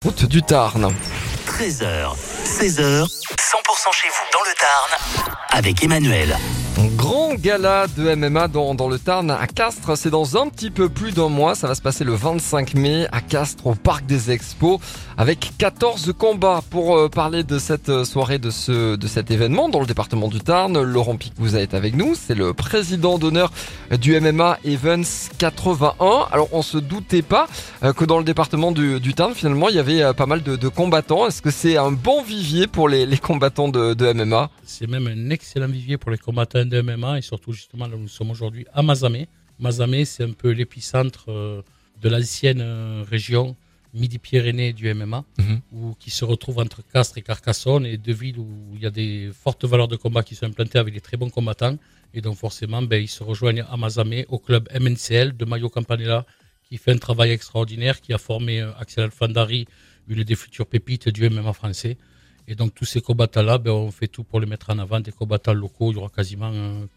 route du Tarn. 13h, 16h, 100% chez vous dans le Tarn avec Emmanuel. Grand gala de MMA dans le Tarn à Castres, c'est dans un petit peu plus d'un mois, ça va se passer le 25 mai à Castres au Parc des Expos avec 14 combats. Pour parler de cette soirée, de cet événement dans le département du Tarn, Laurent Picouza est avec nous, c'est le président d'honneur du MMA Events 81. Alors on se doutait pas que dans le département du Tarn finalement il y avait pas mal de combattants. Est-ce que c'est un bon vivier pour les combattants de MMA? C'est même un excellent vivier pour les combattants de MMA et surtout justement là où nous sommes aujourd'hui à Mazamet. Mazamet, c'est un peu l'épicentre de l'ancienne région Midi-Pyrénées du MMA, qui se retrouve entre Castres et Carcassonne, et deux villes où il y a des fortes valeurs de combat qui sont implantées avec des très bons combattants. Et donc forcément, ils se rejoignent à Mazamet au club MNCL de Mayo Campanella, qui fait un travail extraordinaire, qui a formé Axel Alfandari, une des futures pépites du MMA français. Et donc tous ces combattants-là, on fait tout pour les mettre en avant, des combattants locaux. Il y aura quasiment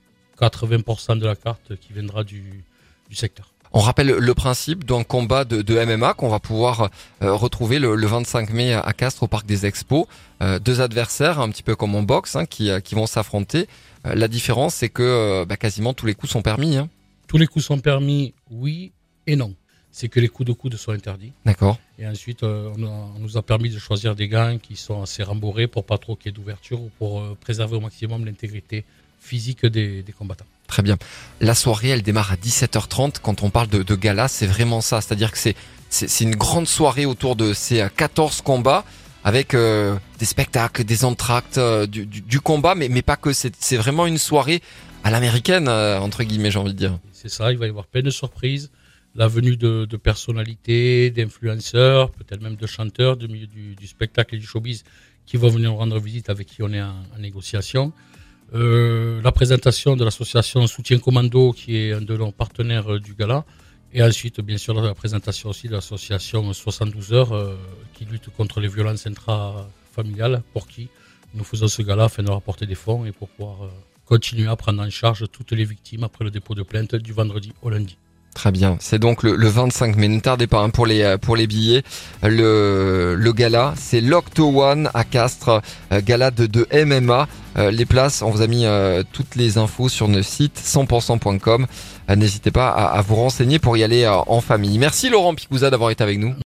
80% de la carte qui viendra du secteur. On rappelle le principe d'un combat de MMA qu'on va pouvoir retrouver le 25 mai à Castres au Parc des Expos. Deux adversaires, un petit peu comme en boxe, qui vont s'affronter. La différence, c'est que quasiment tous les coups sont permis. Tous les coups sont permis, oui et non. C'est que les coups de coude sont interdits. D'accord. Et ensuite, on nous a permis de choisir des gants qui sont assez rembourrés pour pas trop qu'il y ait d'ouverture ou pour préserver au maximum l'intégrité physique des combattants. Très bien. La soirée, elle démarre à 17h30. Quand on parle de gala, c'est vraiment ça. C'est-à-dire que c'est une grande soirée autour de ces 14 combats avec des spectacles, des entr'actes, du combat, mais pas que. C'est vraiment une soirée à l'américaine, entre guillemets, j'ai envie de dire. C'est ça, il va y avoir plein de surprises. La venue de personnalités, d'influenceurs, peut-être même de chanteurs du milieu du spectacle et du showbiz qui vont venir nous rendre visite, avec qui on est en négociation. La présentation de l'association Soutien Commando, qui est un de nos partenaires du gala. Et ensuite, bien sûr, la présentation aussi de l'association 72 heures qui lutte contre les violences intrafamiliales, pour qui nous faisons ce gala afin de leur apporter des fonds et pour pouvoir continuer à prendre en charge toutes les victimes après le dépôt de plainte du vendredi au lundi. Très bien, c'est donc le 25 mai, ne tardez pas pour les billets. Le gala, c'est l'Octo One à Castres, gala de MMA. Les places, on vous a mis toutes les infos sur le site 100%.com. N'hésitez pas à vous renseigner pour y aller en famille. Merci Laurent Picouza d'avoir été avec nous.